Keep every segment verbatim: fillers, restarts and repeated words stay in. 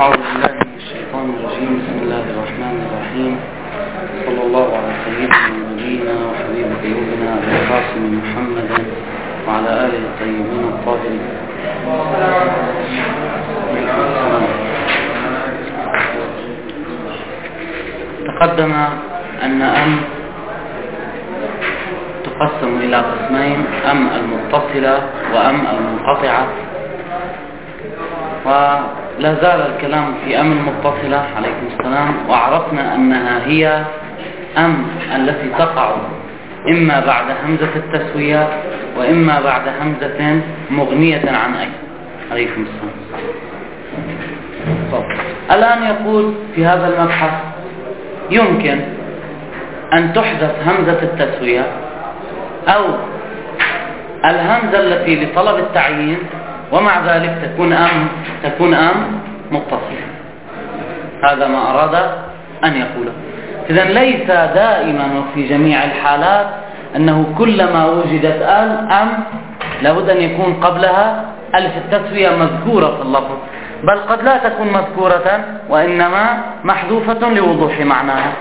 أعوذ بالله من الشيطان الرجيم. بسم الله الرحمن الرحيم. صلى الله على سيدنا ونبينا وحبيب قلوبنا أبي القاسم محمد وعلى آله الطيبين الطاهرين. تقدم أن أم تقسم إلى قسمين: أم المتصلة وأم المنقطعة. ولا زال الكلام في أم المتصلة عليكم السلام، وعرفنا أنها هي أم التي تقع إما بعد همزة التسوية وإما بعد همزة مغنية عن أي. عليكم السلام. طب. الآن يقول في هذا المبحث يمكن أن تحذف همزة التسوية أو الهمزة التي لطلب التعيين، ومع ذلك تكون أم تكون أم متصلة. هذا ما أراد أن يقوله. إذن ليس دائما وفي جميع الحالات أنه كلما وجدت أل أم لابد أن يكون قبلها ألف التسوية مذكورة في اللفظ، بل قد لا تكون مذكورة وإنما محذوفة لوضوح معناها.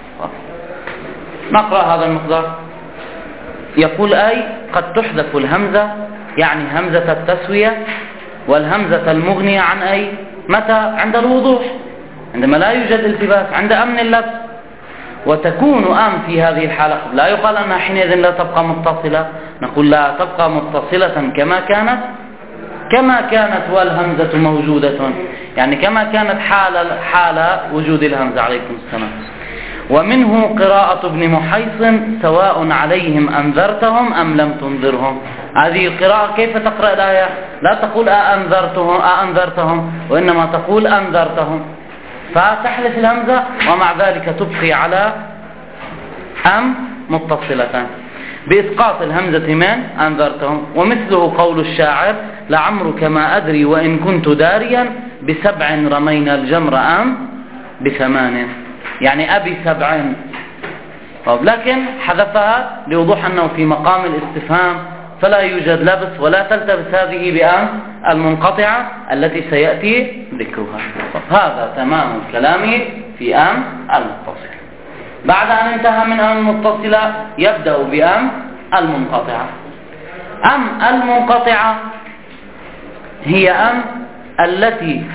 نقرأ هذا المقدار. يقول أي قد تحذف الهمزة، يعني همزة التسوية والهمزة المغنية عن أي. متى؟ عند الوضوح، عندما لا يوجد التباس، عند أمن اللبس. وتكون أم في هذه الحالة لا يقال أنها حينئذ لا تبقى متصلة، نقول لا تبقى متصلة كما كانت كما كانت والهمزة موجودة، يعني كما كانت حال حال وجود الهمزة. عليكم السلام. ومنه قراءة ابن محيص: سواء عليهم أنذرتهم أم لم تنذرهم. هذه القراءة كيف تقرأ الآية؟ لا تقول أأنذرتهم أأنذرتهم وإنما تقول أنذرتهم، فتحذف الهمزة ومع ذلك تبقي على أم متصلة بإسقاط الهمزة من أنذرتهم. ومثله قول الشاعر: لعمرك ما أدري وإن كنت داريا بسبع رمينا الجمر أم بثمان، يعني أبي سبع. لكن حذفها لوضوح أنه في مقام الاستفهام، فلا يوجد لبس ولا تلتبس هذه بأم المنقطعة التي سيأتي ذكرها. هذا تمام الكلام في أم المتصلة. بعد أن انتهى من أم المتصلة يبدأ بأم المنقطعة. أم المنقطعة هي أم التي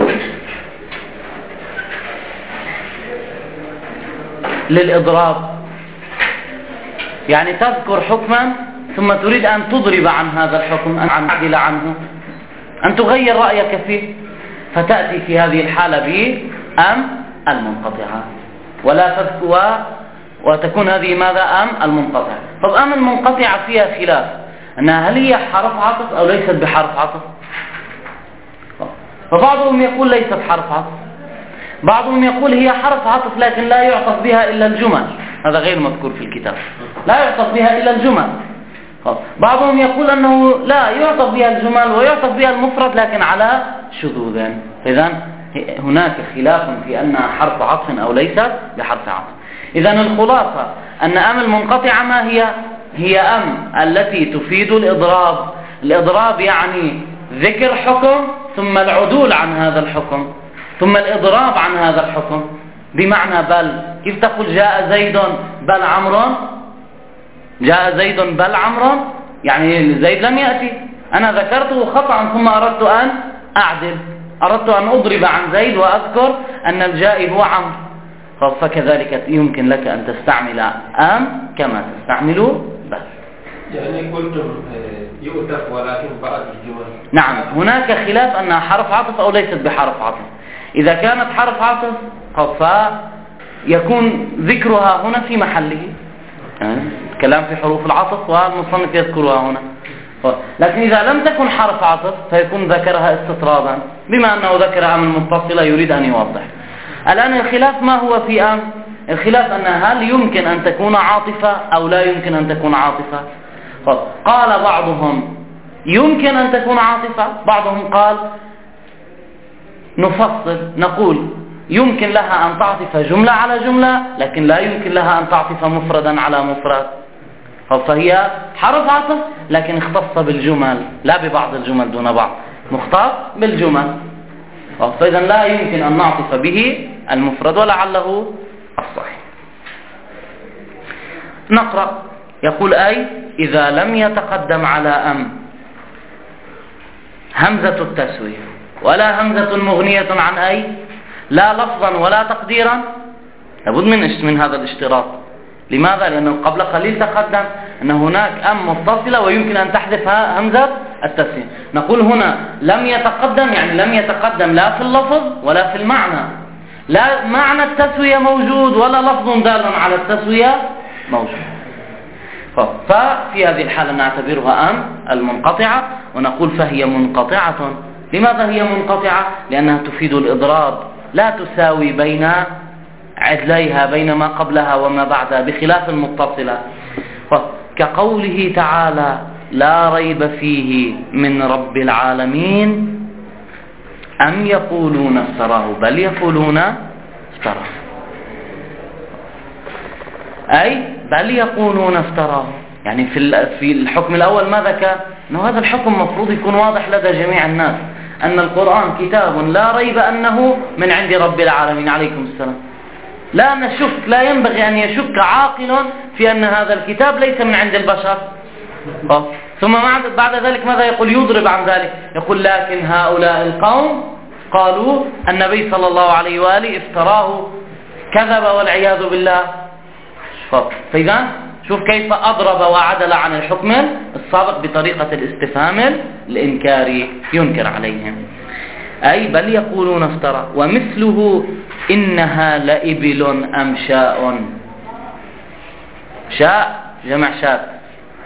للإضراب، يعني تذكر حكما ثم تريد أن تضرب عن هذا الحكم، أن تعدل عنه، أن تغير رأيك فيه، فتأتي في هذه الحالة بأم المنقطعة ولا تذكر، وتكون هذه ماذا؟ أم المنقطعة. طب أم المنقطعة فيها خلاف، أنها هل هي حرف عطف أو ليست بحرف عطف؟ فبعضهم يقول ليست حرف عطف، بعضهم يقول هي حرف عطف لكن لا يعطف بها إلا الجمل. هذا غير مذكور في الكتاب، لا يعطف بها إلا الجمل. بعضهم يقول أنه لا يعطف بها الجمل ويعطف بها المفرد لكن على شذوذ. إذن هناك خلاف في أنها حرف عطف أو ليست بحرف عطف. إذن الخلاصة أن أم المنقطعة ما هي؟ هي أم التي تفيد الإضراب. الإضراب يعني ذكر حكم ثم العدول عن هذا الحكم ثم الإضراب عن هذا الحكم. بمعنى بل، كيف تقول جاء زيد بل عمرو؟ جاء زيد بل عمرو، يعني زيد لم يأتي، أنا ذكرته خطأ ثم أردت أن أعدل، أردت أن أضرب عن زيد وأذكر أن الجائي هو عمرو. فكذلك يمكن لك أن تستعمل أم كما تستعمل بل. يعني قلتم يؤتف ولكن بعد الجمل. نعم، هناك خلاف أنها حرف عطف أو ليست بحرف عطف. إذا كانت حرف عطف فيكون ذكرها هنا في محله، كلام في حروف العطف والمصنف يذكرها هنا. لكن إذا لم تكن حرف عطف فيكون ذكرها استطرادا، بما أنه ذكر أم المتصلة يريد أن يوضح. الآن الخلاف ما هو في أم؟ الخلاف أن هل يمكن أن تكون عاطفة أو لا يمكن أن تكون عاطفة. قال بعضهم يمكن أن تكون عاطفة، بعضهم قال نفصل نقول يمكن لها أن تعطف جملة على جملة لكن لا يمكن لها أن تعطف مفردا على مفرد. فهي حرف عطف لكن اختص بالجمل لا ببعض الجمل دون بعض، مختص بالجمل. فإذا لا يمكن أن نعطف به المفرد ولعله الصحيح. نقرأ. يقول أي إذا لم يتقدم على أم همزة التسوية ولا همزة مغنية عن أي، لا لفظا ولا تقديرا، لابد من من هذا الاشتراط. لماذا؟ لأنه قبل قليل تقدم أن هناك أم متصلة ويمكن أن تحذف همزة التسوية. نقول هنا لم يتقدم، يعني لم يتقدم لا في اللفظ ولا في المعنى، لا معنى التسوية موجود ولا لفظ دال على التسوية موجود. ففي هذه الحالة نعتبرها أم المنقطعة ونقول فهي منقطعة. لماذا هي منقطعة؟ لأنها تفيد الإضراب، لا تساوي بين عدليها بين ما قبلها وما بعدها بخلاف المتصلة. كقوله تعالى لا ريب فيه من رب العالمين أم يقولون افتراه بل يقولون افتراه، أي بل يقولون افتراه. يعني في في الحكم الأول ماذا كان؟ أنه هذا الحكم مفروض يكون واضح لدى جميع الناس أن القرآن كتاب لا ريب أنه من عند رب العالمين. عليكم السلام. لا نشك، لا ينبغي أن يشك عاقل في أن هذا الكتاب ليس من عند البشر. ثم بعد ذلك ماذا يقول؟ يضرب عن ذلك، يقول لكن هؤلاء القوم قالوا النبي صلى الله عليه وآله افتراه كذب والعياذ بالله. فإذا شوف كيف أضرب وعدل عن الحكم السابق بطريقة الاستفهام الإنكاري، ينكر عليهم. أي بل يقولون افترى. ومثله إنها لإبل أم شاء، شاء جمع شاء.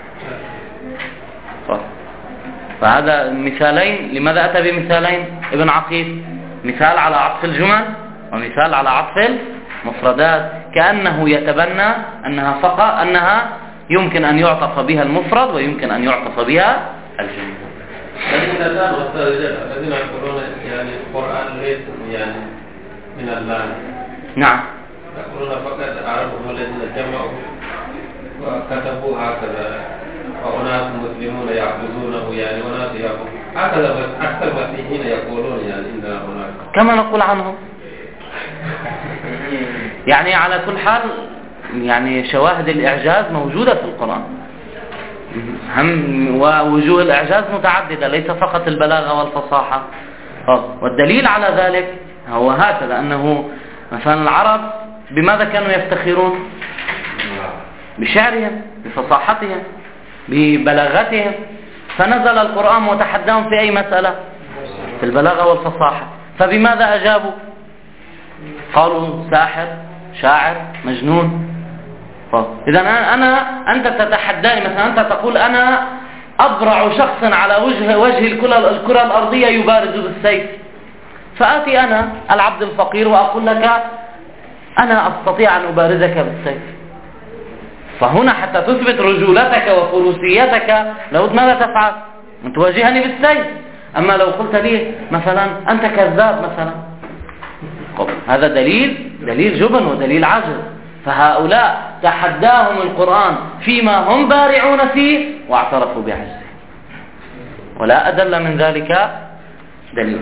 فهذا مثالين. لماذا أتى بمثالين ابن عقيل؟ مثال على عطف الجمل ومثال على عطف المفردات، كأنه يتبنى أنها فقط أنها يمكن أن يعطف بها المفرد ويمكن أن يعطف بها الجمل. الذين يقولون يعني القرآن ليس يعني من الله. نعم. يقولون فقط عربهم الذين جمعوا وكتبوا هكذا، وأناس مسلمون يعبدونه يعني وناس يعبدون هكذا. أكثر المسيحيين يقولون يعني إننا هناك كما نقول عنهم. يعني على كل حال يعني شواهد الإعجاز موجودة في القرآن، هم ووجوه الإعجاز متعددة، ليس فقط البلاغة والفصاحة. والدليل على ذلك هو هكذا، أنه مثلا العرب بماذا كانوا يفتخرون؟ بشعرهم، بفصاحتهم، ببلاغتهم. فنزل القرآن وتحداهم في أي مسألة؟ في البلاغة والفصاحة. فبماذا أجابوا؟ قالوا ساحر، شاعر، مجنون. إذا أنا أنت تتحداني، مثلا أنت تقول أنا أبرع شخص على وجه وجه الكرة الأرضية يبارز بالسيف، فآتي أنا العبد الفقير وأقول لك أنا أستطيع أن أبارزك بالسيف. فهنا حتى تثبت رجولتك وفروسيتك لابد ماذا تفعل؟ أن تواجهني بالسيف. أما لو قلت لي مثلا أنت كذاب مثلا، هذا دليل دليل جبن ودليل عجز. فهؤلاء تحداهم القرآن فيما هم بارعون فيه واعترفوا بعجزه، ولا أدل من ذلك دليل.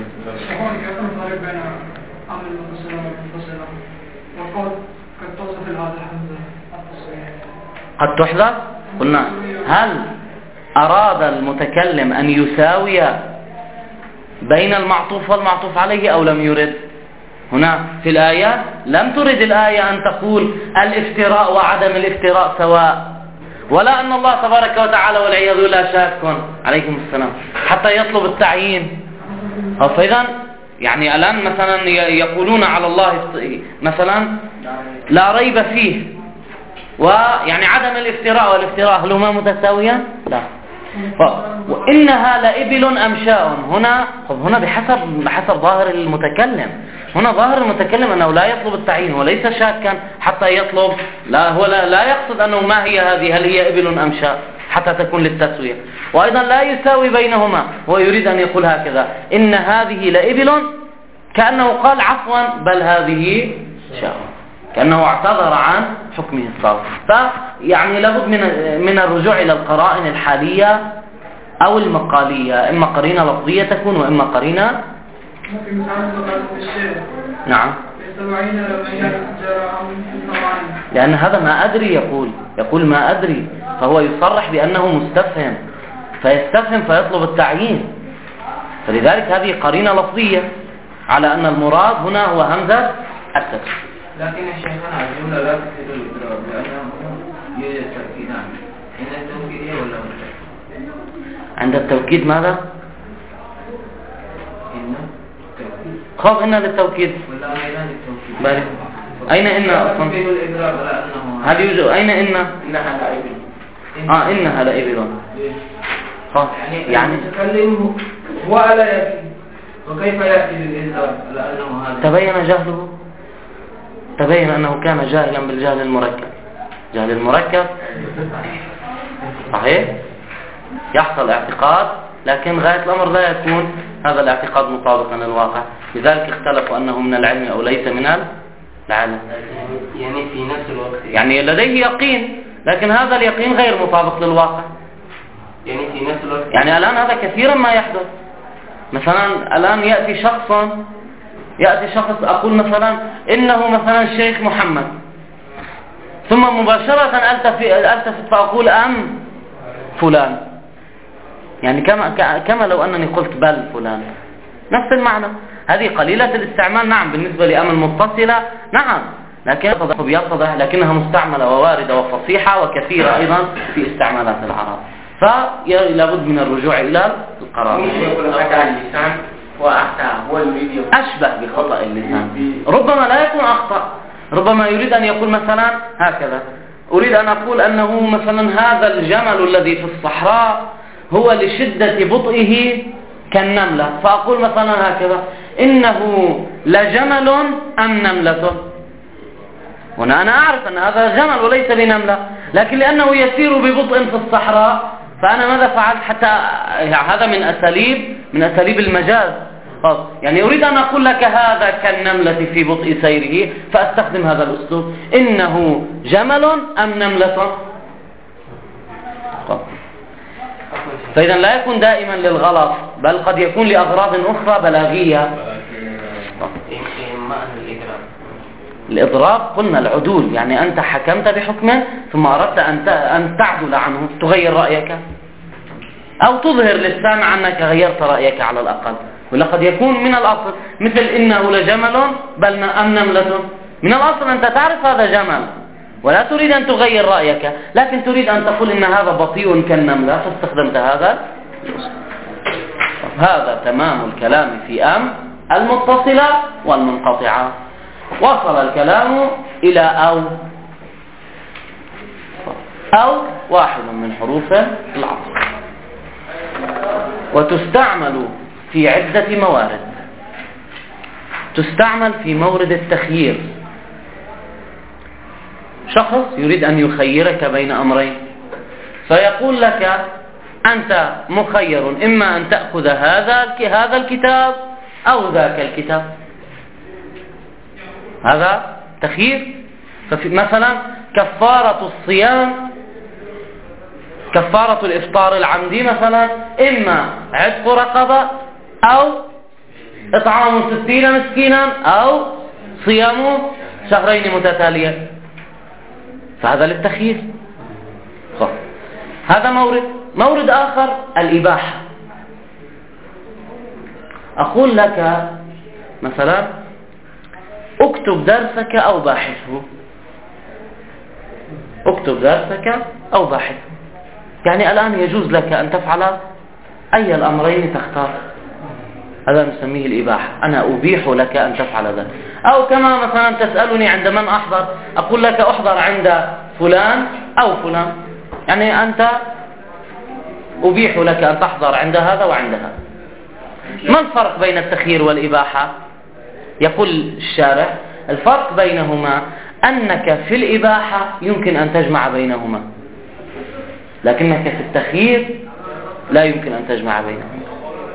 قد تحذف. قلنا هل أراد المتكلم أن يساوي بين المعطوف والمعطوف عليه أو لم يرد؟ هنا في الآية لم ترد الآية أن تقول الافتراء وعدم الافتراء سواء، ولا أن الله تبارك وتعالى والعياذ بالله شاك عليكم السلام حتى يطلب التعيين. فإذا يعني الآن مثلا يقولون على الله مثلا لا ريب فيه، ويعني عدم الافتراء والافتراء هل هما متساويان؟ لا. وإنها لإبل أم شاء، هنا هنا بحسب بحسب ظاهر المتكلم. هنا ظاهر المتكلم أنه لا يطلب التعيين وليس شاكا حتى يطلب، لا هو لا, لا يقصد أنه ما هي هذه، هل هي إبل أم شاء حتى تكون للتسوية. وأيضا لا يساوي بينهما، ويريد أن يقول هكذا إن هذه لإبل، كأنه قال عفوا بل هذه شاء، كأنه اعتذر عن حكمه السابق. فيعني لابد من من الرجوع إلى القرائن الحالية أو المقالية، إما قرينة لفظية تكون وإما قرينة ممكن مثلا الشيء نعم، لأن هذا ما أدري يقول يقول ما أدري، فهو يصرح بأنه مستفهم، فيستفهم فيطلب التعيين، فلذلك هذه قرينة لفظية على أن المراد هنا هو همزة التسوية. لكن يا شيخنا الجملة لا تفيد الإضراب لأنه يوجد تأكيدان، إن التوكيد ولا عند التوكيد ماذا؟ إن التوكيد خاف إن للتوكيد ولا غيران للتوكيد. بل أين إن أصلا؟ هل يوجد أين إن؟ إنها لإبل. آه إنها لإبل. خاف يعني المتكلم هو لا يأتي، وكيف يأتي للإضراب لأنه هذا تبين جهله، تبين أنه كان جاهلا بالجهل المركب. جهل المركب صحيح يحصل اعتقاد، لكن غاية الأمر لا يكون هذا الاعتقاد مطابقا للواقع، لذلك اختلفوا أنه من العلم أو ليس من العلم. يعني في نفس الوقت يعني لديه يقين، لكن هذا اليقين غير مطابق للواقع. يعني في نفس الوقت يعني الآن هذا كثيرا ما يحدث. مثلا الآن يأتي شخص يأتي شخص أقول مثلا إنه مثلا الشيخ محمد، ثم مباشرة ألتفت فأقول أم فلان، يعني كما كما لو أنني قلت بل فلان، نفس المعنى. هذه قليلة الاستعمال نعم بالنسبة لأم المتصلة نعم، لكن يتضح لكنها مستعملة وواردة وفصيحة وكثيرة أيضا في استعمالات العرب، فلا بد من الرجوع إلى القرار. أشبه بخطأ اللسان، ربما لا يكون أخطأ، ربما يريد أن يقول مثلا هكذا، أريد أن أقول أنه مثلا هذا الجمل الذي في الصحراء هو لشدة بطئه كالنملة، فأقول مثلا هكذا إنه لجمل أم نملة. هنا أنا أعرف أن هذا جمل وليس بنملة، لكن لأنه يسير ببطء في الصحراء فأنا ماذا فعلت؟ حتى هذا من أساليب من أساليب المجاز، يعني أريد أن أقول لك هذا كالنملة في بطء سيره، فأستخدم هذا الأسلوب إنه جمل أم نملة. فإذا لا يكون دائما للغلط، بل قد يكون لأغراض أخرى بلاغية. الإضراب قلنا العدول، يعني أنت حكمت بحكم ثم أردت أن تعدل عنه، تغير رأيك أو تظهر للسامع أنك غيرت رأيك على الأقل. ولقد يكون من الأصل مثل إنه لجمل بل أم نملة، من الأصل أنت تعرف هذا جمل ولا تريد أن تغير رأيك، لكن تريد أن تقول إن هذا بطيء كالنملة فاستخدمت هذا. هذا تمام الكلام في أم المتصلة والمنقطعة. وصل الكلام إلى أو. أو واحد من حروف العطف، وتستعمل في عدة موارد. تستعمل في مورد التخيير، شخص يريد أن يخيرك بين أمرين، فيقول لك أنت مخير إما أن تأخذ هذا هذا الكتاب أو ذاك الكتاب. هذا تخيير. مثلا كفارة الصيام، كفارة الإفطار العمدي مثلا إما عتق رقبة أو إطعام ستين مسكينا أو صيام شهرين متتاليين، فهذا للتخيير. هذا مورد. مورد آخر الإباحة. أقول لك مثلا اكتب درسك أو باحثه، اكتب درسك أو باحثه، يعني الآن يجوز لك أن تفعل أي الأمرين تختار، هذا نسميه الإباحة، أنا أبيح لك أن تفعل ذلك. أو كما مثلا تسألني عند من أحضر، أقول لك أحضر عند فلان أو فلان، يعني أنت أبيح لك أن تحضر عند هذا وعند هذا. ما الفرق بين التخيير والإباحة؟ يقول الشارع الفرق بينهما أنك في الإباحة يمكن أن تجمع بينهما، لكنك في التخيير لا يمكن أن تجمع بينهما.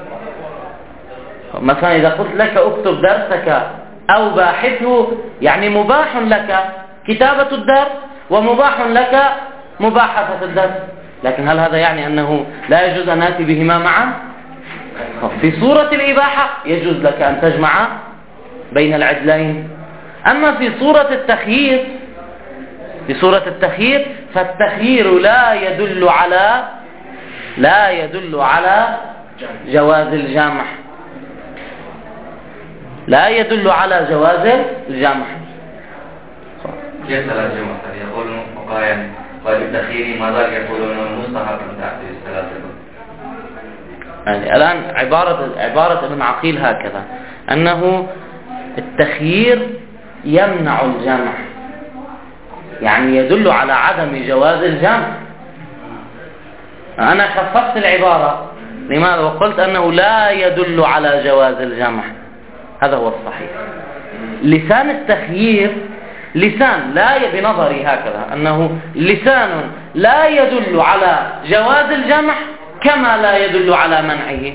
مثلا إذا قلت لك اكتب درسك أو باحثه، يعني مباح لك كتابة الدرس ومباح لك مباحثة الدرس، لكن هل هذا يعني أنه لا يجوز أن نأتي بهما معا؟ في صورة الإباحة يجوز لك أن تجمع بين العدلين. أما في صورة التخيير في صورة التخيير فالتخيير لا يدل على لا يدل على جواز الجمع لا يدل على جواز الجمع. ليس الجمع يقول مقايا وللتخيير ماذا يقولون مستحب تأخير الثلاثة. يعني الآن عبارة عبارة ابن عقيل هكذا أنه التخيير يمنع الجمع، يعني يدل على عدم جواز الجمع. أنا خففت العبارة. لماذا؟ وقلت أنه لا يدل على جواز الجمع. هذا هو الصحيح. لسان التخيير لسان لا بنظري هكذا أنه لسان لا يدل على جواز الجمع كما لا يدل على منعه.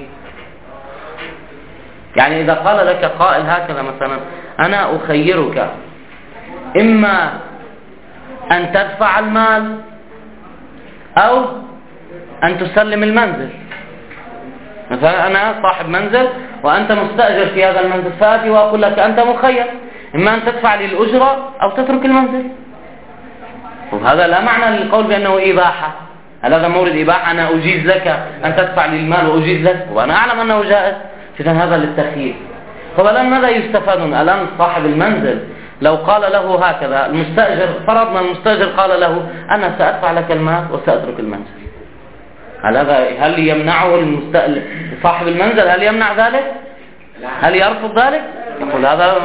يعني إذا قال لك قائل هكذا مثلا أنا أخيرك إما أن تدفع المال أو أن تسلم المنزل. مثلا أنا صاحب منزل وأنت مستأجر في هذا المنزل، فأتي وأقول لك أنت مخير إما أن تدفع لي الأجرة أو تترك المنزل. وهذا لا معنى للقول بأنه إباحة. هل هذا مورد إباحة؟ أنا أجيز لك أن تدفع لي المال وأجيز لك وأنا أعلم أنه جائز. إذن هذا للتخيير. طب الآن ماذا يستفاد؟ الآن صاحب المنزل لو قال له هكذا المستأجر، فرضنا المستأجر قال له أنا سأدفع لك المال وسأترك المنزل، هل هذا هل يمنعه المستأجر صاحب المنزل؟ هل يمنع ذلك؟ هل يرفض ذلك؟ يقول هذا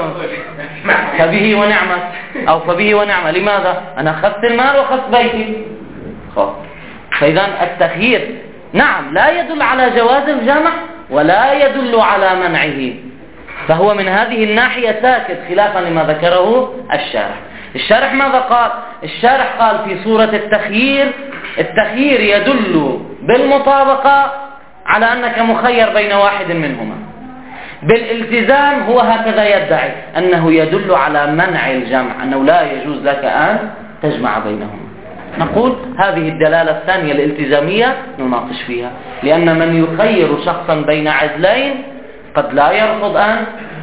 فبه ونعمة أو فبه ونعمة. لماذا؟ أنا أخذت المال وأخذت بيتي. فإذا التخيير نعم لا يدل على جواز الجمع ولا يدل على منعه، فهو من هذه الناحية ساكت خلافا لما ذكره الشارح. الشارح ماذا قال؟ الشارح قال في صورة التخيير التخيير يدل بالمطابقة على أنك مخير بين واحد منهما. بالالتزام هو هكذا يدعي أنه يدل على منع الجمع، أنه لا يجوز لك أن تجمع بينهما. نقول هذه الدلالة الثانية الالتزامية نناقش فيها، لأن من يخير شخصا بين عدلين قد لا يرفض أن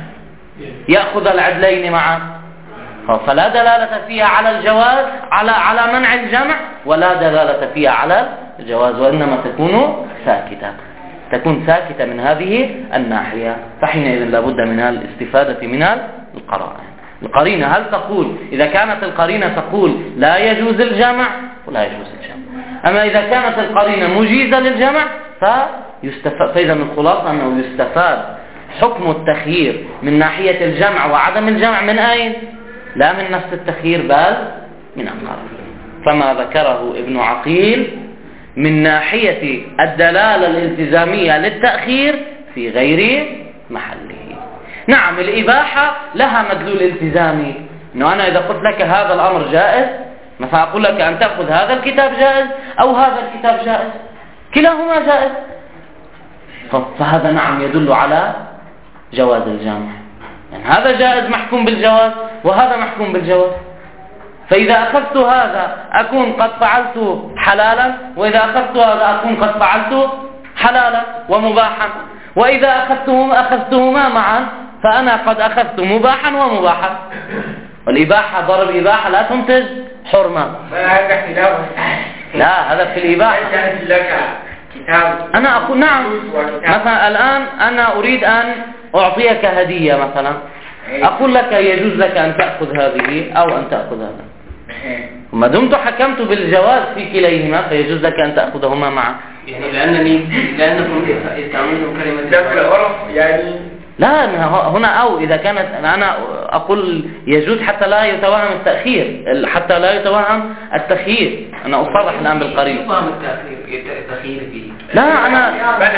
يأخذ العدلين معا، فلا دلالة فيها على الجواز على على منع الجمع ولا دلالة فيها على الجواز، وإنما تكون ساكتة تكون ساكتة من هذه الناحية. فحينئذ لابد من الاستفادة من القرائن. القرينة هل تقول إذا كانت القرينة تقول لا يجوز الجمع ولا يجوز الجمع، أما إذا كانت القرينة مجيزة للجمع فيستفاد. فإذا الخلاصة أنه يستفاد حكم التخيير من ناحية الجمع وعدم الجمع من أين؟ لا من نفس التخيير بل من القرينة. فما ذكره ابن عقيل من ناحية الدلالة الالتزامية للتأخير في غير محله. نعم الإباحة لها مدلول التزامي، إنه أنا إذا قلت لك هذا الأمر جائز، مثلا أقول لك أن تأخذ هذا الكتاب جائز أو هذا الكتاب جائز، كلاهما جائز، فهذا نعم يدل على جواز الجمع. يعني هذا جائز محكوم بالجواز وهذا محكوم بالجواز. فإذا أخذت هذا أكون قد فعلت حلالا، وإذا أخذت هذا أكون قد فعلت حلالا ومباحا، وإذا أخذتهما أخذتهما معا فأنا قد أخذت مباحا ومباحا. والإباحة ضرب إباحة لا تنتج حرمة. لا هذا في الإباحة. أنا أقول نعم مثلا الآن أنا أريد أن أعطيك هدية مثلا، أقول لك يجوز لك أن تأخذ هذه أو أن تأخذ هذا، ما دمت حكمت بالجواز في كليهما فيجوز لك أن تأخذهما معا. يعني لأنني لأنكم استعملتم كلمة دخل عرف يعني لا هنا أو إذا كانت أنا أقول يجوز حتى لا يتوهم التأخير، حتى لا يتوهم التخيير. أنا أصرح الآن بالقريب. التخيير فيه لا أنا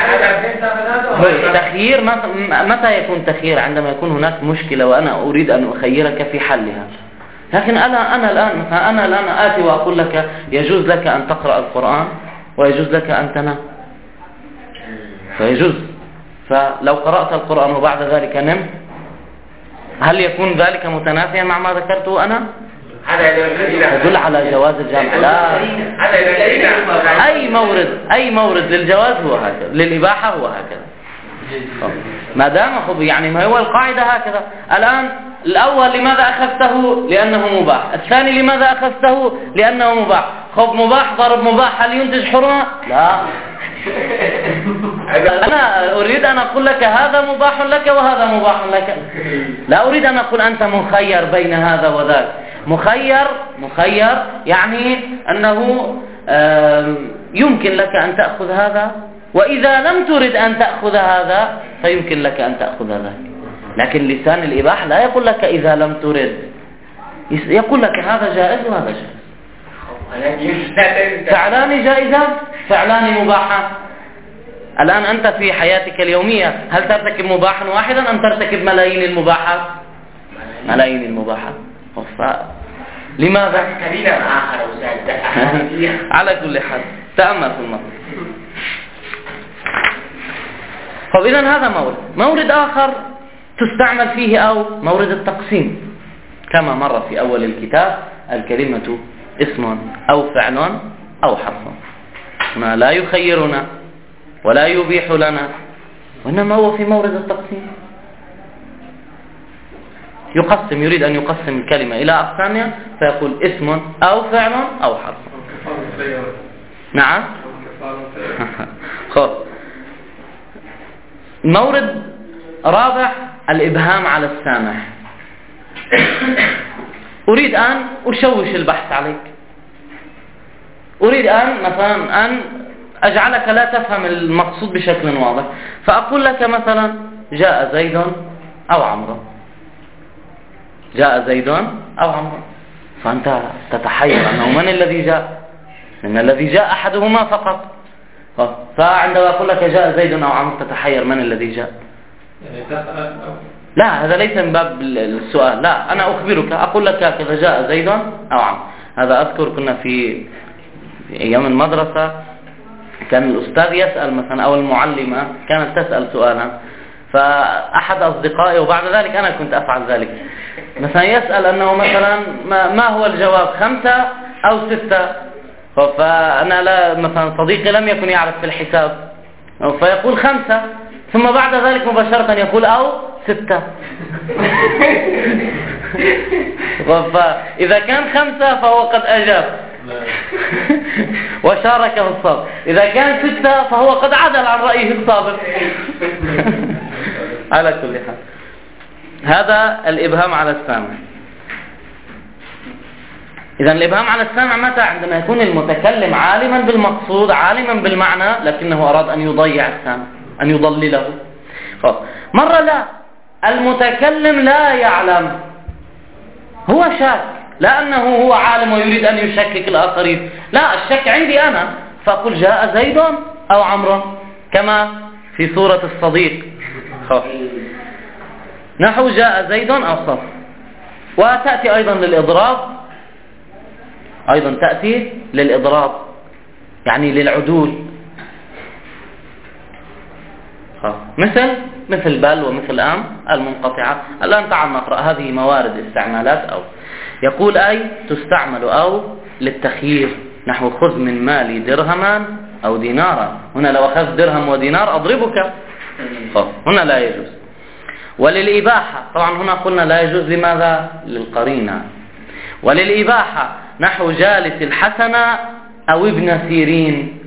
التخيير متى يكون تخيير؟ عندما يكون هناك مشكلة وأنا أريد أن أخيرك في حلها. لكن أنا أنا الآن مثلا أنا الآن آتي وأقول لك يجوز لك أن تقرأ القرآن ويجوز لك أن تنام، فيجوز. فلو قرأت القرآن وبعد ذلك نمت هل يكون ذلك متنافيا مع ما ذكرته أنا؟ يدل على جواز الجمع. لا أي مورد أي مورد للجواز هو هكذا، للإباحة هو هكذا. ما دام خب يعني ما هو القاعدة هكذا. الآن الأول لماذا أخذته؟ لأنه مباح. الثاني لماذا أخذته؟ لأنه مباح. خب مباح ضرب مباح هل ينتج حرمة؟ لا. أنا أريد أن أقول لك هذا مباح لك وهذا مباح لك، لا أريد أن أقول أنت مخير بين هذا وذاك. مخير مخير يعني أنه يمكن لك أن تأخذ هذا، وإذا لم ترد أن تأخذ هذا فيمكن لك أن تأخذ ذاك. لكن لسان الإباحة لا يقول لك إذا لم ترد، يقول لك هذا جائز وهذا جائز. فعلان جائزة فعلان مباحة. الآن أنت في حياتك اليومية هل ترتكب مباحا واحدا أم ترتكب ملايين المباحات؟ ملايين المباحات. لماذا؟ على كل حال تأمل في الموضوع. طب إذن هذا مورد. مورد آخر تستعمل فيه أو مورد التقسيم كما مر في أول الكتاب. الكلمة اسم أو فعل أو حرف، ما لا يخيرنا ولا يبيح لنا، وإنما هو في مورد التقسيم. يقسم، يريد أن يقسم الكلمة إلى أقسامها فيقول اسم أو فعل أو حرف. نعم. خب مورد رابع الإبهام على السامع. أريد أن أشوش البحث عليك، أريد أن مثلا أن أجعلك لا تفهم المقصود بشكل واضح، فأقول لك مثلا جاء زيد أو عمرو، جاء زيد أو عمرو، فأنت تتحير أنه من الذي جاء، إن الذي جاء أحدهما فقط. فعندما أقول لك جاء زيد أو عمرو تتحير من الذي جاء. لا، هذا ليس من باب السؤال، لا، أنا أخبرك، أقول لك كذا جاء زيد أو عمرو. هذا أذكر كنا في في أيام المدرسة كان الأستاذ يسأل مثلا أو المعلمة كانت تسأل سؤالا، فأحد أصدقائي وبعد ذلك أنا كنت أفعل ذلك، مثلا يسأل أنه مثلا ما, ما هو الجواب، خمسة أو ستة، فأنا لا مثلا صديقي لم يكن يعرف في الحساب فيقول خمسة، ثم بعد ذلك مباشرة يقول أو ستة. فإذا كان خمسة فهو قد أجاب وشارك في الصبر، إذا كان ستة فهو قد عدل عن رأيه السابق. على كل حال هذا الإبهام على السامع. إذا الإبهام على السامع متى؟ عندما يكون المتكلم عالما بالمقصود، عالما بالمعنى، لكنه أراد أن يضيع السامع، أن يضلله. مرة لا، المتكلم لا يعلم، هو شاك، لا أنه هو عالم ويريد أن يشكك الآخرين، لا، الشك عندي أنا، فأقول جاء زيد أو عمرو كما في سورة الصديق. نحو جاء زيد أو صف. وتأتي أيضا للإضراب، أيضا تأتي للإضراب يعني للعدول، مثل مثل بل ومثل أم المنقطعة. الآن تعال نقرأ هذه موارد استعمالات. أو يقول أي تستعمل أو للتخيير، نحو خذ من مالي درهما أو دينارا. هنا لو أخذت درهم ودينار أضربك، هنا لا يجوز. وللإباحة طبعا هنا قلنا لا يجوز، لماذا؟ للقرينة. وللإباحة نحو جالس الحسن أو ابن سيرين،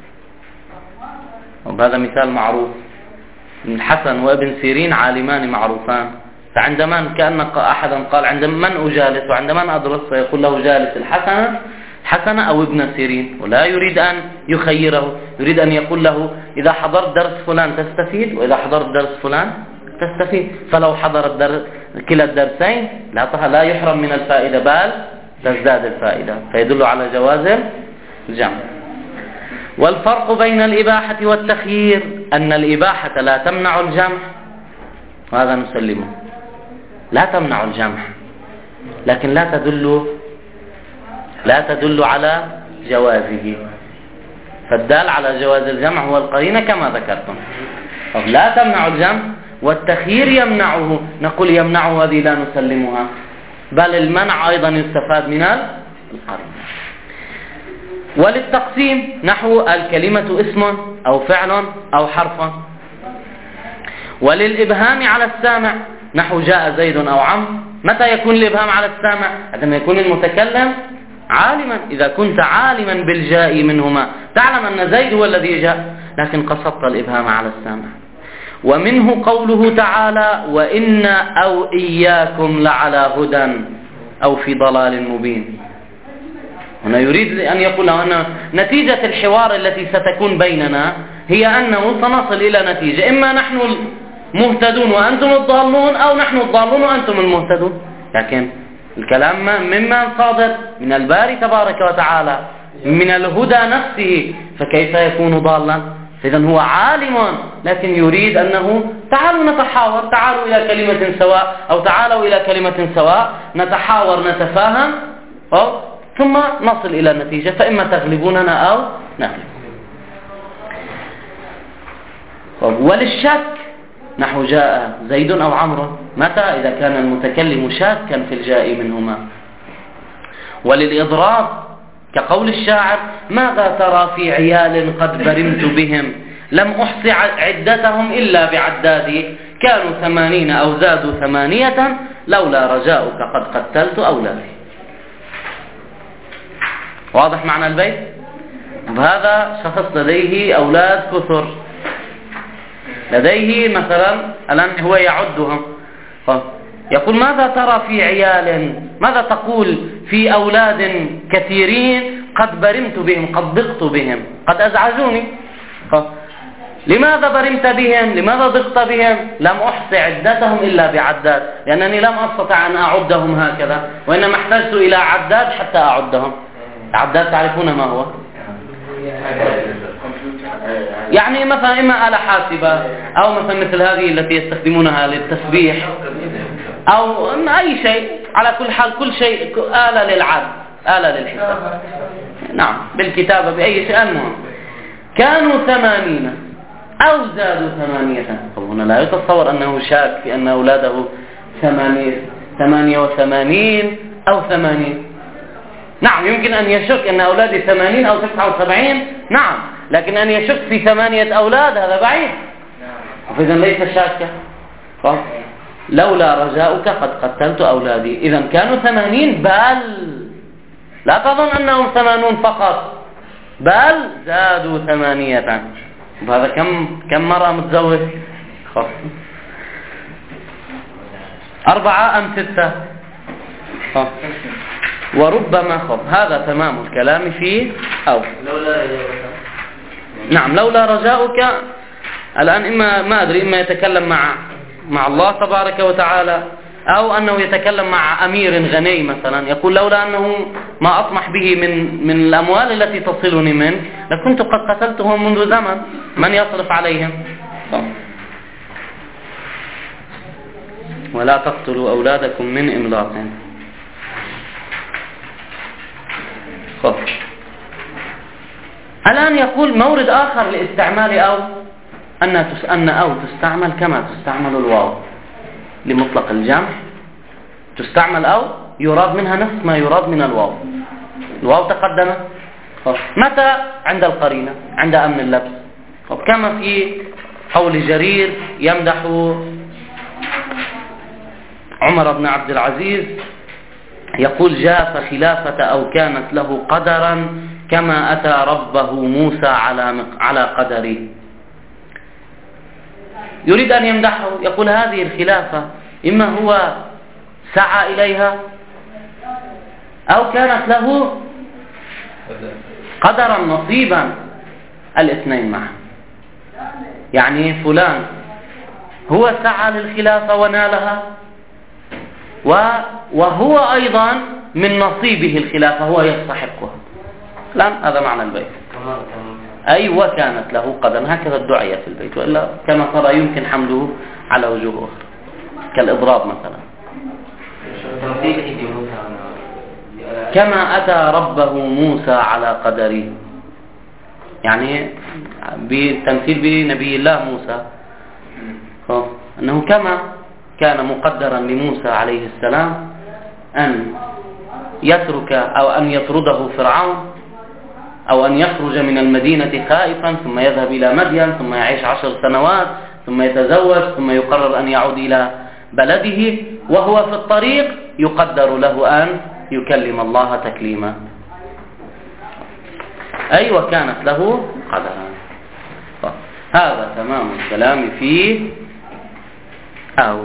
وهذا مثال معروف، الحسن وابن سيرين عالمان معروفان، فعندما كأن أحدا قال عند من أجالس وعند من أدرس فيقول له جالس الحسن حسن أو ابن سيرين، ولا يريد أن يخيره، يريد أن يقول له إذا حضرت درس فلان تستفيد وإذا حضرت درس فلان تستفيد. فلو حضر الدرس كلا الدرسين لا لا يحرم من الفائدة بل تزداد الفائدة، فيدل على جواز الجمع. والفرق بين الإباحة والتخيير أن الإباحة لا تمنع الجمع، وهذا نسلمه، لا تمنع الجمع، لكن لا تدل لا تدل على جوازه، فالدال على جواز الجمع هو القرينة كما ذكرتم. لا تمنع الجمع، والتخيير يمنعه، نقول يمنعه هذه لا نسلمها، بل المنع أيضا يستفاد من القرينة. وللتقسيم نحو الكلمة اسم أو فعل أو حرف. وللإبهام على السامع نحو جاء زيد أو عمرو. متى يكون الإبهام على السامع؟ عندما يكون المتكلم عالما. إذا كنت عالما بالجاء منهما تعلم أن زيد هو الذي جاء، لكن قصدت الإبهام على السامع. ومنه قوله تعالى وإن أو إياكم لعلى هدى أو في ضلال مبين. هنا يريد أن يقول أن نتيجة الحوار التي ستكون بيننا هي أنه سنصل إلى نتيجة، إما نحن المهتدون وأنتم الضالون، أو نحن الضالون وأنتم المهتدون. لكن الكلام مما صادر من الباري تبارك وتعالى من الهدى نفسه، فكيف يكون ضالا؟ إذن هو عالم لكن يريد أنه تعالوا نتحاور، تعالوا إلى كلمة سواء، أو تعالوا إلى كلمة سواء نتحاور نتفاهم أو ثم نصل إلى النتيجة، فإما تغلبوننا أو نغلب. وللشك نحو جاء زيد أو عمرو متى؟ إذا كان المتكلم شاكا في الجاء منهما. وللإضراب كقول الشاعر ماذا ترى في عيال قد برمت بهم لم أحصي عدتهم إلا بعدادي كانوا ثمانين أو زادوا ثمانية لولا رجاؤك قد قتلت أولادي. واضح معنى البيت؟ هذا شخص لديه أولاد كثر، لديه مثلا الآن هو يعدهم، يقول ماذا ترى في عيال، ماذا تقول في أولاد كثيرين قد برمت بهم، قد ضغط بهم، قد أزعجوني. لماذا برمت بهم؟ لماذا ضغط بهم؟ لم أحصي عدتهم إلا بعداد، لأنني لم أستطع أن أعدهم هكذا، وإنما احتجت إلى عداد حتى أعدهم. عداد تعرفون ما هو؟ يعني مثلا إما آلة حاسبة، أو مثلا مثل هذه التي يستخدمونها للتسبيح، أو أي شيء. على كل حال كل شيء آلة للعد، آلة للحساب، نعم، بالكتابة بأي شيء. المهم كانوا ثمانين أو زادوا ثمانية. هنا لا يتصور أنه شاك في أن أولاده ثمانية ثمانية وثمانين أو ثمانين. نعم يمكن أن يشك أن أولادي ثمانين أو تسعة وسبعين، نعم، لكن أن يشك في ثمانية أولاد هذا بعيد، فإذا ليس شاكا. لولا رجاؤك قد قتلت أولادي. إذا كانوا ثمانين، بل لا تظن أنهم ثمانون فقط، بل زادوا ثمانية. هذا كم كم مرة متزوج؟ أربعة أم ستة؟ وربما خب هذا تمام الكلام فيه. أو لولا نعم لولا رجاؤك. الآن إما ما أدري إما يتكلم مع مع الله تبارك وتعالى، أو أنه يتكلم مع أمير غني مثلا، يقول لولا أنه ما أطمح به من من الأموال التي تصلني منه لكنت قد قتلتهم منذ زمن، من يصرف عليهم؟ ولا تقتلوا أولادكم من إملاق. الآن يقول مورد آخر لاستعمال أو أن أن أو تستعمل كما تستعمل الواو لمطلق الجمع. تستعمل أو يراد منها نفس ما يراد من الواو. الواو تقدم متى؟ عند القرينة، عند أمن اللبس. كما في قول جرير يمدح عمر بن عبد العزيز، يقول جاء خلافة أو كانت له قدرا كما أتى ربه موسى على على قدره. يريد أن يمدحه، يقول هذه الخلافة إما هو سعى إليها أو كانت له قدرا نصيبا، الاثنين معا. يعني فلان هو سعى للخلافة ونالها، وهو أيضا من نصيبه الخلافة، هو يستحقها. الآن هذا معنى البيت. أي وكانت له قدر، هكذا الدعية في البيت، وإلا كما ترى يمكن حمله على وجوه أخرى كالإضراب مثلا. كما أتى ربه موسى على قدره، يعني بالتمثيل بنبي الله موسى، أنه كما كان مقدرا لموسى عليه السلام أن يترك أو أن يطرده فرعون، أو أن يخرج من المدينة خائفا ثم يذهب إلى مدين ثم يعيش عشر سنوات ثم يتزوج ثم يقرر أن يعود إلى بلده، وهو في الطريق يقدر له أن يكلم الله تكليما، أي وكانت له قدرا. هذا تمام الكلام في أو.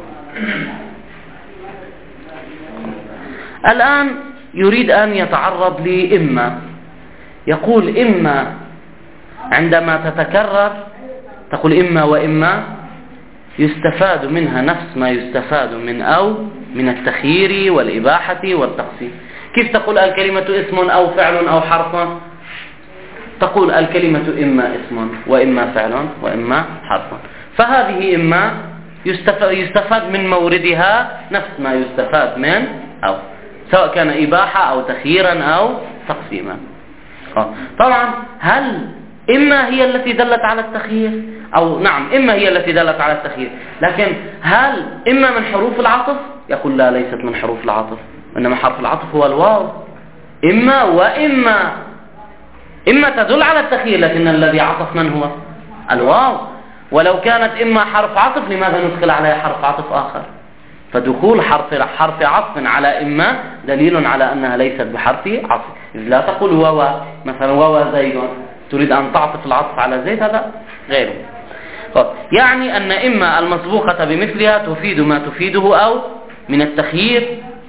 الآن يريد أن يتعرض لإما. يقول إما عندما تتكرر تقول إما وإما يستفاد منها نفس ما يستفاد من أو من التخيير والإباحة والتقسيم. كيف تقول الكلمة اسم أو فعل أو حرف؟ تقول الكلمة إما اسم وإما فعل وإما حرف، فهذه إما يستفاد من موردها نفس ما يستفاد من أو، سواء كان إباحة أو تخييرا أو تقسيما. طبعا هل إما هي التي دلت على التخيير؟ أو نعم إما هي التي دلت على التخيير، لكن هل إما من حروف العطف؟ يقول لا، ليست من حروف العطف، إنما حرف العطف هو الواو. إما وإما، إما تدل على التخيير لكن الذي عطف من هو؟ الواو. ولو كانت إما حرف عطف لماذا ندخل عليها حرف عطف آخر؟ فدخول حرف حرف عطف على إما دليل على أنها ليست بحرف عطف. لا تقول واو مثلا واو زيد تريد أن تعطف العطف على زيد، هذا غيره. يعني أن إما المسبوقة بمثلها تفيد ما تفيده أو من التخيير،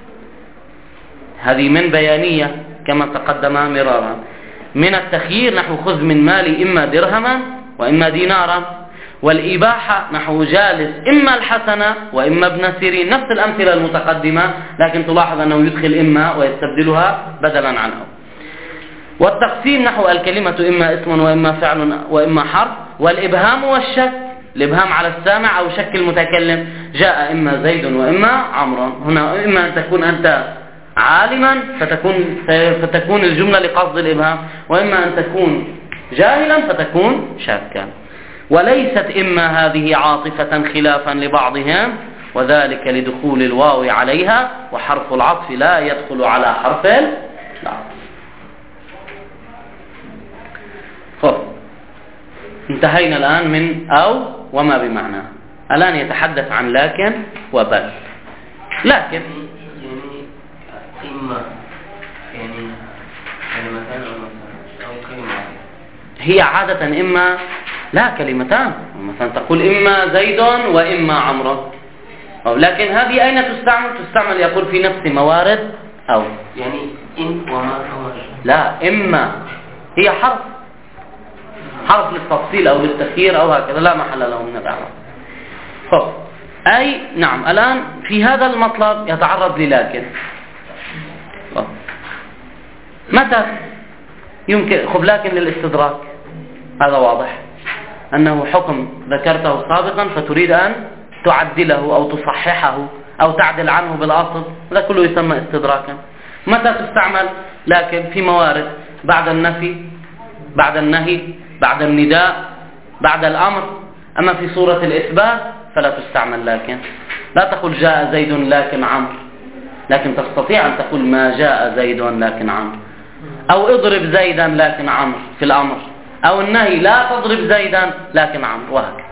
هذه من بيانية كما تقدم مرارا. من التخيير نحو خذ من مالي إما درهما وإما دينارا، والإباحة نحو جالس إما الحسنة وإما ابن سيرين، نفس الأمثلة المتقدمة، لكن تلاحظ أنه يدخل إما ويستبدلها بدلا عنه. والتقسيم نحو الكلمة إما اسم وإما فعل وإما حرف، والإبهام والشك، الإبهام على السامع أو شك المتكلم، جاء إما زيد وإما عمرو. هنا إما أن تكون أنت عالما فتكون, فتكون الجملة لقصد الإبهام، وإما أن تكون جاهلا فتكون شاكا. وليست إما هذه عاطفة خلافا لبعضهم، وذلك لدخول الواو عليها، وحرف العطف لا يدخل على حرف العطف. خب انتهينا الآن من أو وما بمعنى. الآن يتحدث عن لكن وبل. لكن إما يعني كلمتان أو كلمة، هي عادة إما لا كلمتان، مثلا تقول إما زيد وإما عمرو، لكن هذه أين تستعمل؟ تستعمل يقول في نفس موارد أو، يعني إن وما أو لا، إما هي حرف حرف للتفصيل أو للتخيير أو هكذا، لا محل له من الإعراب. خب أي نعم الآن في هذا المطلب يتعرض للكن. متى يمكن خب لكن للاستدراك؟ هذا واضح أنه حكم ذكرته سابقا فتريد أن تعدله أو تصححه أو تعدل عنه بالأصل، هذا كله يسمى استدراكا. متى تستعمل لكن؟ في موارد بعد النفي، بعد النهي، بعد النداء، بعد الأمر. أما في صورة الإثبات فلا تستعمل لكن. لا تقول جاء زيد لكن عمرو، لكن تستطيع أن تقول ما جاء زيد لكن عمرو، أو اضرب زيدا لكن عمرو في الأمر، أو النهي لا تضرب زيدا لكن عمرو، وهكذا.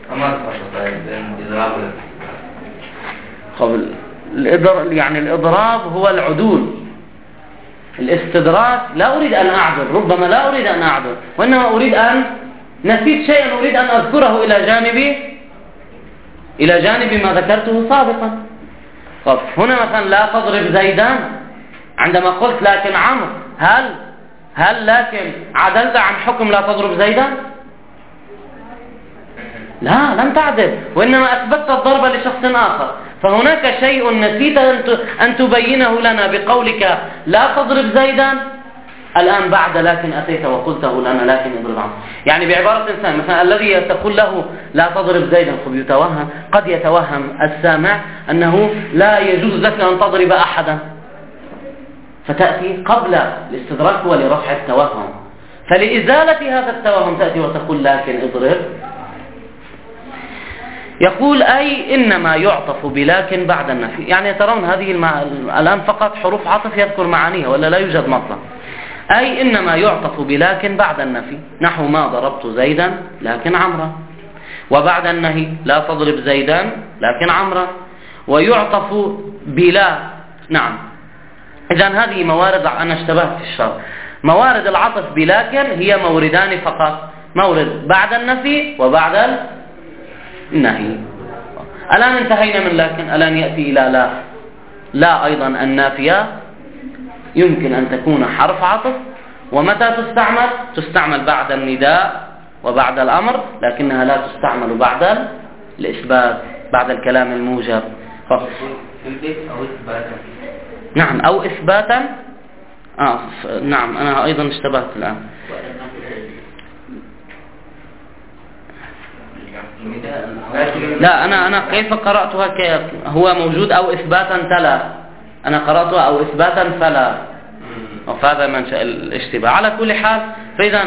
الإضراب يعني الإضراب هو العدول. الاستدراك لا أريد أن أعدل، ربما لا أريد أن أعدل، وإنما أريد أن نسيت شيئا أريد أن أذكره إلى جانب إلى جانب ما ذكرته سابقا. طب هنا مثلا لا تضرب زيدا، عندما قلت لكن عمرو، هل هل لكن عدلت عن حكم لا تضرب زيدا؟ لا، لم تعدل، وإنما أثبتت الضرب لشخص آخر. فهناك شيء نسيت أن تبينه لنا بقولك لا تضرب زيدا، الآن بعد لكن أتيت وقلته لنا لكن اضرب عمرو. يعني بعبارة إنسان مثلا الذي تقول له لا تضرب زيدا، خب يتوهم قد يتوهم السامع أنه لا يجوز لك أن تضرب أحدا، فتأتي قبل الاستدراك ولرفع التوهم، فلإزالة هذا التوهم تأتي وتقول لكن اضرب. يقول أي إنما يعطف بلكن بعد النفي. يعني ترون هذه المع... الآن فقط حروف عطف يذكر معانيها ولا لا يوجد مطلق. أي إنما يعطف بلكن بعد النفي، نحو ما ضربت زيدا لكن عمرا، وبعد النهي لا تضرب زيدا لكن عمرا. ويعطف بلا. نعم، إذن هذه موارد، أنا اشتبهت في الشرح، موارد العطف بلكن هي موردان فقط، مورد بعد النفي وبعد النهي. الآن انتهينا من لكن، الآن يأتي إلى لا. لا أيضا النافية يمكن أن تكون حرف عطف، ومتى تستعمل؟ تستعمل بعد النداء وبعد الأمر، لكنها لا تستعمل بعد الإثبات، بعد الكلام الموجب. نعم، أو إثباتا. آه نعم، أنا أيضا اشتبهت الآن. لا، أنا أنا كيف قرأتها؟ كيف هو موجود أو إثباتا تلا، أنا قرأتها أو إثباتا فلا، وهذا منشأ الاشتباه. على كل حال، فإذا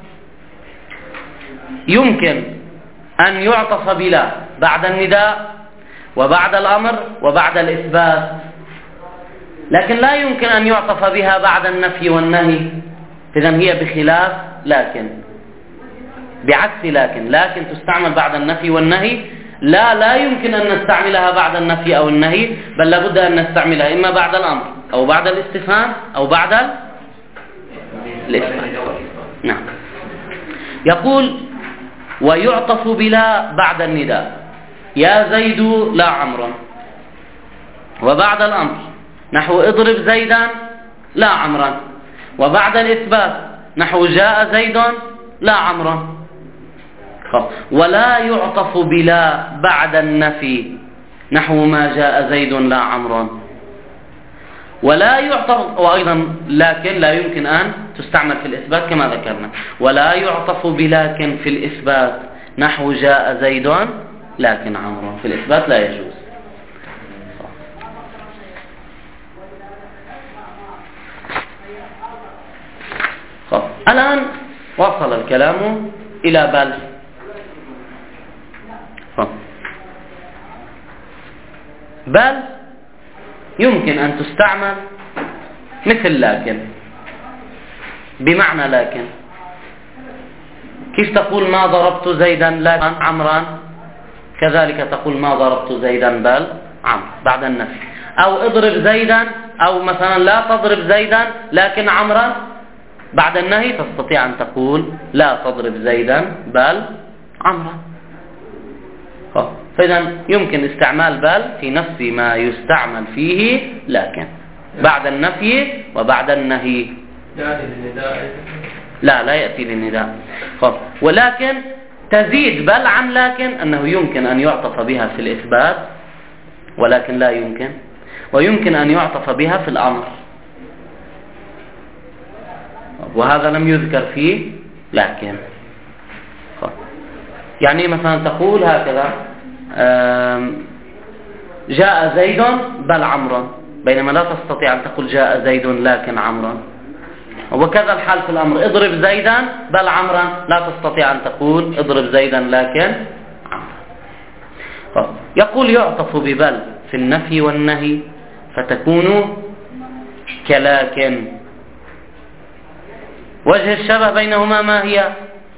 يمكن أن يعطف بلا بعد النداء وبعد الأمر وبعد الإثبات، لكن لا يمكن أن يعطف بها بعد النفي والنهي. إذن هي بخلاف لكن، بعكس لكن. لكن تستعمل بعد النفي والنهي، لا لا يمكن أن نستعملها بعد النفي أو النهي، بل لابد أن نستعملها إما بعد الأمر أو بعد الاستفهام أو بعد الإثبات. نعم. يقول ويعطف بلا بعد النداء، يا زيد لا عمرا. وبعد الأمر نحو اضرب زيدا لا عمرا. وبعد الإثبات نحو جاء زيد لا عمرا. ولا يعطف بلا بعد النفي نحو ما جاء زيد لا عمرا. ولا يعطف، وأيضا لكن لا يمكن أن تستعمل في الإثبات كما ذكرنا. ولا يعطف بلكن في الإثبات نحو جاء زيد لكن عمرو، في الإثبات لا يجوز. خب. الآن وصل الكلام إلى بل. خب. بل يمكن أن تستعمل مثل لكن، بمعنى لكن. كيف تقول ما ضربت زيدا لكن عمرا، كذلك تقول ما ضربت زيدا بل عمرو بعد النفي. أو اضرب زيدا، أو مثلا لا تضرب زيدا لكن عمرا بعد النهي، تستطيع أن تقول لا تضرب زيدا بل عمرا. فإذا يمكن استعمال بل في نفس ما يستعمل فيه لكن بعد النفي وبعد النهي. لا لا يأتي للنداء. ولكن تزيد بل عن لكن أنه يمكن أن يعطف بها في الإثبات، ولكن لا يمكن. ويمكن أن يعطف بها في الأمر، وهذا لم يذكر فيه لكن. يعني مثلا تقول هكذا جاء زيد بل عمرو، بينما لا تستطيع أن تقول جاء زيد لكن عمرو. وكذا الحال في الأمر، اضرب زيدا بل عمرا، لا تستطيع أن تقول اضرب زيدا لكن عمرا. يقول يعطف ببل في النفي والنهي فتكون كلاكن. وجه الشبه بينهما ما هي؟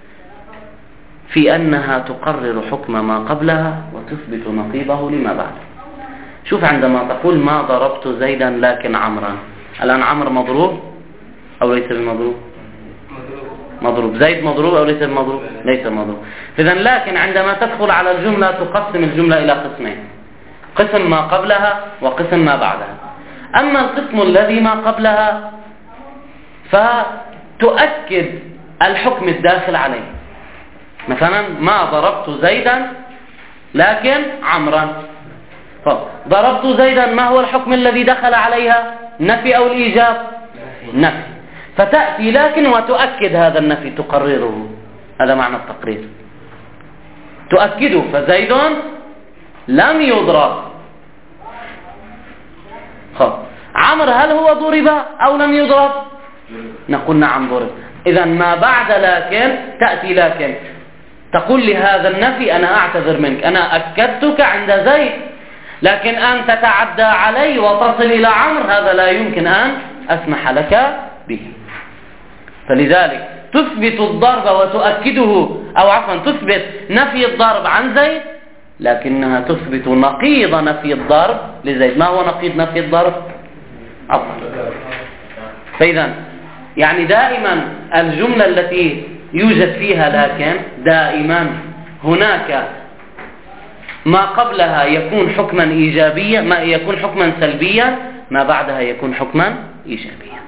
في أنها تقرر حكم ما قبلها وتثبت نقيضه لما بعده. شوف، عندما تقول ما ضربت زيدا لكن عمرا، الآن عمرو مضروب أو ليس بمضروب؟ مضروب. زيد مضروب أو ليس بمضروب؟ ليس مضروب. إذن لكن عندما تدخل على الجملة تقسم الجملة إلى قسمين، قسم ما قبلها وقسم ما بعدها. أما القسم الذي ما قبلها فتؤكد الحكم الداخل عليه. مثلا ما ضربت زيدا لكن عمرا. ضربت زيدا، ما هو الحكم الذي دخل عليها؟ نفي أو الإيجاب؟ نفي. فتأتي لكن وتؤكد هذا النفي، تقرره. هذا معنى التقرير، تؤكده. فزيد لم يضرب. خب عمرو هل هو ضرب أو لم يضرب؟ نقول نعم ضرب. إذن ما بعد لكن تأتي لكن تقول لهذا النفي أنا أعتذر منك، أنا أكدتك عند زيد، لكن أن تتعدى علي وتصل إلى عمرو هذا لا يمكن أن أسمح لك به. فلذلك تثبت الضرب وتؤكده، أو عفوا تثبت نفي الضرب عن زيد، لكنها تثبت نقيض نفي الضرب لزيد. ما هو نقيض نفي الضرب؟ عفوا. فإذا يعني دائما الجملة التي يوجد فيها لكن دائما هناك ما قبلها يكون حكما إيجابيا، ما يكون حكما سلبيا، ما بعدها يكون حكما إيجابيا.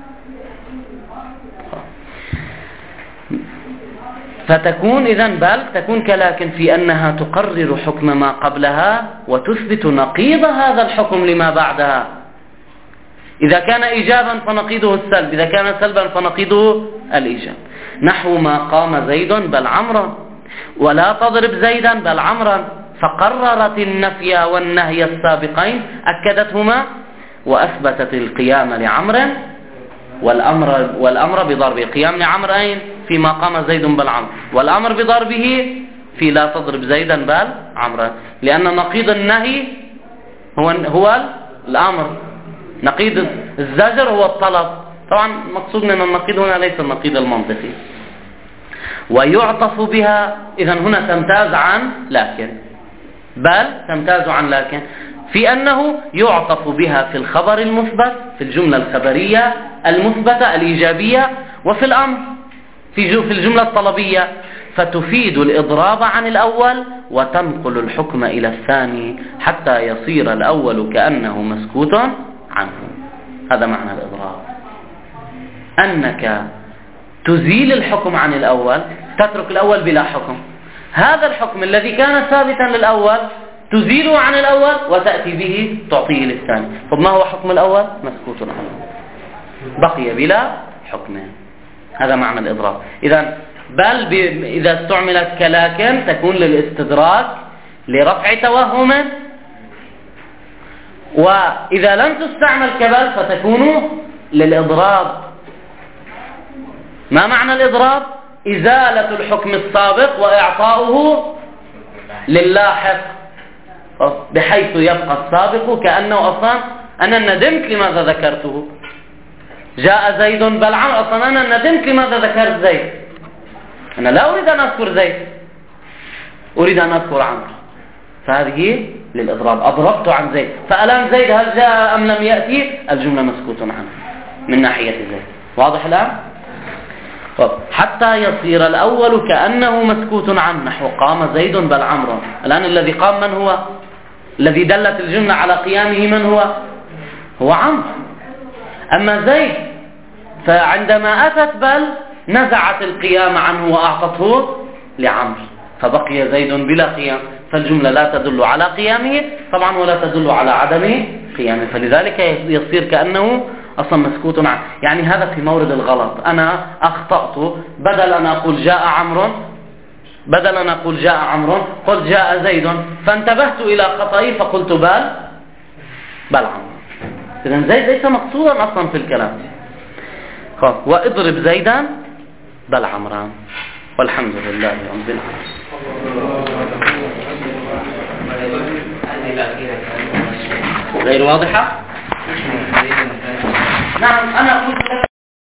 فتكون إذن بل تكون كلكن في أنها تقرر حكم ما قبلها وتثبت نقيض هذا الحكم لما بعدها. إذا كان إيجابا فنقيضه السلب، إذا كان سلبا فنقيضه الإيجاب. نحو ما قام زيد بل عمرا، ولا تضرب زيدا بل عمرا، فقررت النفي والنهي السابقين أكدتهما، وأثبتت القيام لعمر والأمر, والأمر بضربه. قيام لعمر أين؟ فيما قام زيد بل عمرا، والأمر بضربه في لا تضرب زيدا بل عمرا، لأن نقيض النهي هو, هو الأمر، نقيض الزجر هو الطلب. طبعا مقصود من النقيض هنا ليس النقيض المنطقي. ويعطف بها، إذن هنا تمتاز عن لكن، بل تمتاز عن لكن في أنه يعطف بها في الخبر المثبت، في الجملة الخبرية المثبتة الإيجابية، وفي الأمر في في الجملة الطلبية، فتفيد الإضراب عن الأول وتنقل الحكم إلى الثاني حتى يصير الأول كأنه مسكوت عنه. هذا معنى الإضراب، أنك تزيل الحكم عن الأول، تترك الأول بلا حكم. هذا الحكم الذي كان ثابتا للأول تزيله عن الأول وتأتي به تعطيه للثاني. طب ما هو حكم الأول؟ مسكوت عنه، بقي بلا حكم. هذا معنى الإضراب. إذا بل ب... إذا استعملت كلاكن تكون للاستدراك لرفع توهم، وإذا لم تستعمل كبل فتكون للإضراب. ما معنى الإضراب؟ إزالة الحكم السابق وإعطاؤه للاحق، بحيث يبقى السابق كأنه أصلا أنا ندمت لماذا ذكرته. جاء زيد بل عمرو، أصلا أنا ندمت لماذا ذكرت زيد، أنا لا أريد أن أذكر زيد، أريد أن أذكر عمرو. فهذه للإضراب، أضربت عن زيد، فألان زيد هل جاء أم لم يأتي؟ الجملة مسكوت عنها من ناحية زيد. واضح الآن؟ طب حتى يصير الأول كأنه مسكوت عنه، نحو قام زيد بل عمرو. الآن الذي قام من هو؟ الذي دلت الجملة على قيامه من هو؟ هو عمرو. أما زيد فعندما أتت بل نزعت القيام عنه وأعطته لعمرو، فبقي زيد بلا قيام، فالجملة لا تدل على قيامه طبعا ولا تدل على عدم قيامه، فلذلك يصير كأنه أصلا مسكوت عنه. يعني هذا في مورد الغلط. أنا أخطأت، بدل أن أقول جاء عمرو بدل أن أقول جاء عمرو قلت جاء زيد، فانتبهت إلى خطئي فقلت بل بل عمرو. إذن زيد ليس مقصودا أصلا في الكلام. وإضرب زيدا بل عمران، والحمد لله رب العالمين. غير واضحة؟ نعم. أنا